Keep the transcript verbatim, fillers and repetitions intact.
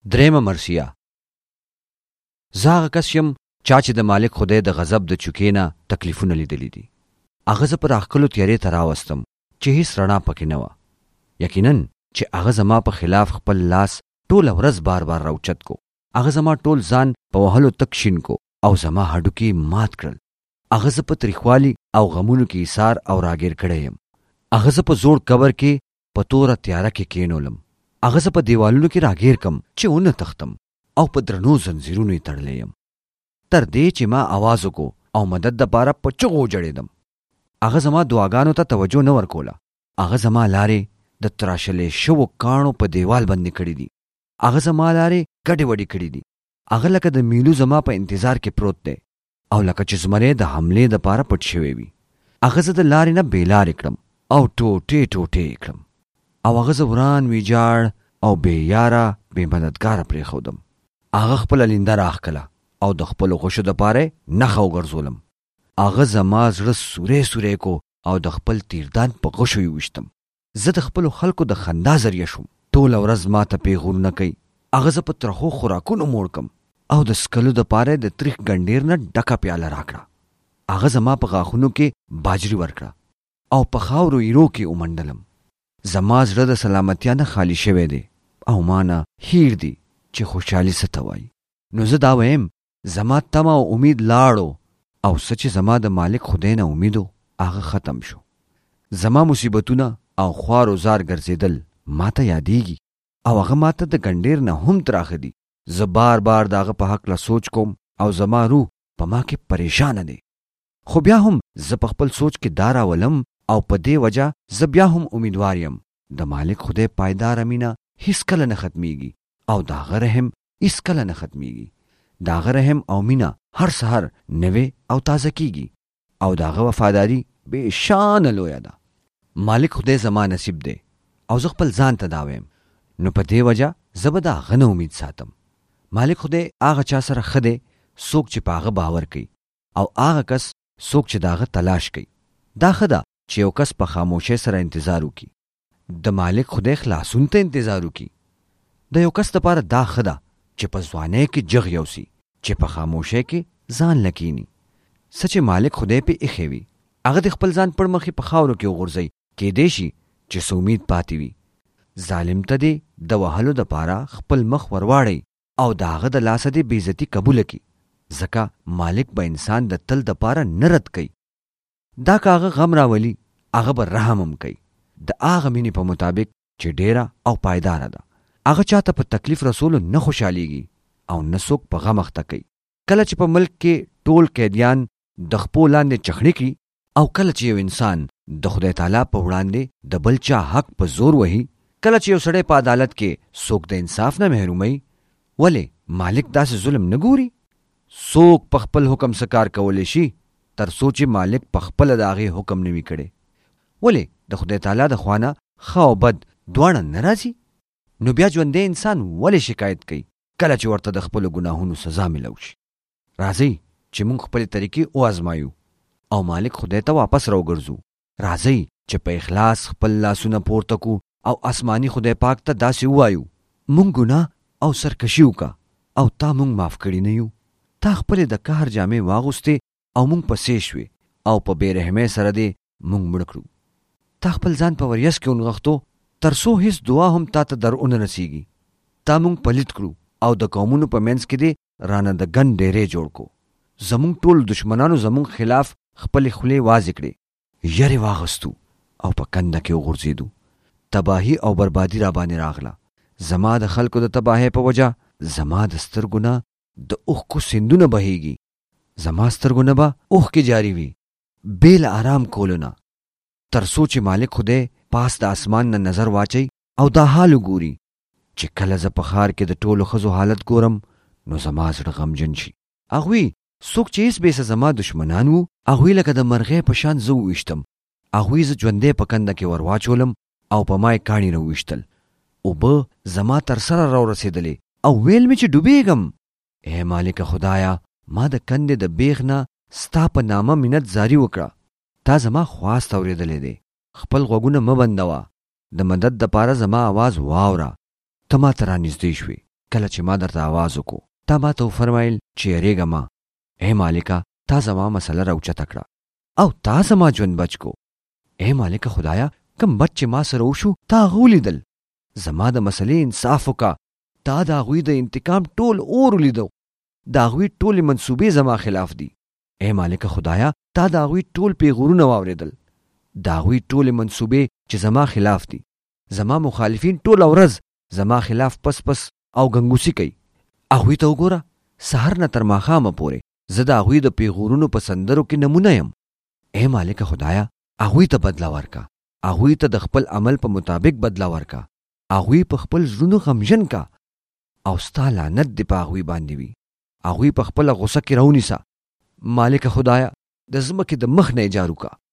درېمه مرثیه. زه هغه کس یم چا چې د مالک خدای د غضب د چوکې نه تکلیفونه لیدلی دي. هغه زه په راښکلو تیارې ته راوستم چې هیڅ رڼا پکې نه وه. یقینا چې هغه زما په خلاف خپل لاس ټوله ورځ بار بار راوچت کو. هغه زما ټول ځان په وهلو تک شین کو او زما هډوکي مات کړل. هغه زه په تریخوالي او غمونو کې ایثار او راګیر کړی یم. هغه زه په زوړ قبر کې په توره تیاره کې کینولم. هغه زه په دیوالونو کې راګیر کم چې ونه تختم او په درنو زنځیرونو یې تړلی یم. تر دې چې ما آواز وکړو او مدد دپاره په چغو وجړېدم. هغه زما دعاګانو ته توجه نه ورکوله. هغه زما لارې د تراشلې شوو کاڼو په دیوال باندې کړي دي. هغه زما لارې ګډې وډې کړي دي. هغه لکه د میلو زما په انتظار کې پروت دی او لکه چې زمری د حملې دپاره پټ شوی وي. هغه زه د لارې نه بېلارې کړم او ټوټې ټوټې یې کړم او هغه زه وران ویجاړ او بې یاره بې مددګاره پرېښودم. هغه خپله لینده راښکله او د خپلو غوښو دپاره یې نښه وګرځولم. هغه زما زړه سوری سوری کو او د خپل تیردان په غشو یې ویشتم. زه د خپلو خلکو د خندا ذریعه شوم. ټوله ورځ ما ته پیغورونه کوي. هغه زه په ترخو خوراکونو موړ کم او د څکلو دپاره د تریخ ګنډیر نه ډکه پیاله راکړه. هغه زما په غاښونو کې باجري ورکړه او په خاورو ایرو کې ومنډلم. زما زړه د سلامتیا نه خالی شوی دی او ما نه هیر دی چې خوشحالي څه ته وایي. نو زه دا ویم زما تمه او امید لاړو او څه چې زما د مالک خدای نه امیدو هغه ختم شو. زما مصیبتونه او خوار و زار ګرځېدل ما ته یادېږي او هغه ما ته د ګنډیر نه هم تراخه دي. زه بار بار د هغه په هکله سوچ کوم او زما روح په ما کې پریشانه دی. خو بیا هم زه په خپل سوچ کې دا راولم او په دې وجه زه بیا هم امیدوار یم د مالک خدای پایداره مینه هیڅ کله نه ختمیږي او د هغه رحم هیڅ کله نه ختمیږي. د هغه رحم او مینه هر سحر نوې او تازه کیږي او د هغه وفاداري بې شانه لویه ده. مالک خدای زما نصیب دی او زه خپل ځان ته دا ویم. نو په دې وجه زه به د هغه نه امید ساتم. مالک خدای هغه چا سره ښه دی څوک چې په هغه باور کوي او هغه کس څوک چې د هغه تلاش کوي. دا ښه ده چې یو کس په خاموشۍ سره انتظار وکړي. د مالک خدای خلاصون ته انتظار وکړي. د یو کس دپاره دا ښه ده چې په ځوانۍ کې جغ یوسي چې په خاموشۍ کې ځان لکینی. څه چې مالک خدای پې ایښی وي هغه د خپل ځان پر مخې په خاورو کې وغورځوي. کیدای شي چې څه امید پاتې وي. ظالم ته دې د وهلو دپاره خپل مخ ورواړئ او د هغه د لاسه دې بېعزتي قبوله کړي. ځکه مالک به انسان د تل دپاره نه رد کوي. دا که هغه غم راولي هغه به رحم هم کوي د هغه مینې په مطابق چې ډیره او پایداره ده. هغه چاته په تکلیف رسولو نه خوشحالیږي او نه څوک په غم اخته کوي. کله چې په ملک کې ټول قیدیان د خپو لاندې چخڼي کړي او کله چې یو انسان د خدای تعالی په وړاندې د بل چا حق په زور وهي، کله چې یو سړی په عدالت کې څوک د انصاف نه محروموي، ولې مالک داسې ظلم نه ګوري؟ څوک په خپل حکم څه کار کولی شي تر څو چې مالک په خپله د هغې حکم نه وي کړی؟ ولې د خدای تعالی د خوا نه ښه او بد دواړه نه راځي؟ نو بیا ژوندی انسان ولې شکایت کوي کله چې ورته د خپلو ګناهونو سزا میلو شي؟ راځئ چې موږ خپلې طریقې وازمایو او مالک خدای ته واپس راوګرځو. راځئ چې په اخلاص خپل لاسونه پورته کو او آسماني خدای پاک ته داسې ووایو: موږ ګناه او سرکشي وکړه او تا موږ معاف کړي نه یو. تا خپلې د قهر جامې واغوستې او موږ پسې شوې او په بې رحمۍ سره دې موږ مړه کړو. تا خپل ځان په وریځ کې ونغښتو تر څو هېڅ دعا هم تا ته در ونه رسېږي. تا موږ پلید کړو او د قومونو په منځ کې دې رانه د ګن ډېرې جوړ کو. زموږ ټول دشمنانو زموږ خلاف خپلې خولې وازې کړې، یرې واغستو او په کنده کې وغورځېدو. تباهي او بربادي را باندې راغله. زما د خلکو د تباهۍ په وجه زما د سترګو نه د اوښکو سیندونه بهیږي. زما سترګو نه به اوښکې جاري وي بې له آرام کولو نه، تر څو چې مالک خدای پاس د اسمان نه نظر واچي او دا حال وګوري چې کله زه په ښار کې د ټولو ښځو حالت ګورم نو زما زړه غمجن شي. هغوی څوک چې هېڅ بیسه زما دشمنان وو، هغوی لکه د مرغۍ په شان زه وویشتم. هغوی زه ژوندی په کنده کې ور واچولم او په ما یې کاڼي راوویشتل. اوبه زما تر سره راورسېدلې او ویل مې چې ډوبېږم. ای مالک خدایا، ما د کندې د بیغ نه ستا په نامه منت زاري وکړه. تا زما خواست اورېدلی دی. خپل غوږونه مه بندوه. د مدد دپاره زما آواز واوره. ته ما ته رانږدې شوې. کله چې ما درته आवाज وکړو تا ما ته وفرمایل چې یریږه ما. اے مالکه تا زما مسله راوچته کړه او تا زما ژوند بچ کو. اے مالکه خدایا کم بچ چې ما سره وشو تا هغه ولیدل. زما د مسلې انصاف وکړه. تا د هغوی د انتقام ټول اور ولیدو. د هغوی ټولې منصوبې زما خلاف دي. اے مالکه خدایا تا د هغوی ټول پیغورونه واورېدل. د هغوی ټولې منصوبې چې زما خلاف دي. زما مخالفین ټول ورځ زما خلاف پس پس او ګنګوسي کوي. هغوی ته وګوره سحر نه تر ماښامه پورې زه د هغوی د پیغورونو په سندرو کې نمونه یم. اے مالکه خدایا هغوی ته بدله ورکه. هغوی ته د خپل عمل په مطابق بدله ورکه. هغوی په خپل زړونو غمژن کا او ستا لعنت دې په هغوی باندې وي. هغوی په خپله غصه کې راونیسه. مالکه خدایا د ځمکې د مخ نه یې جارو کا.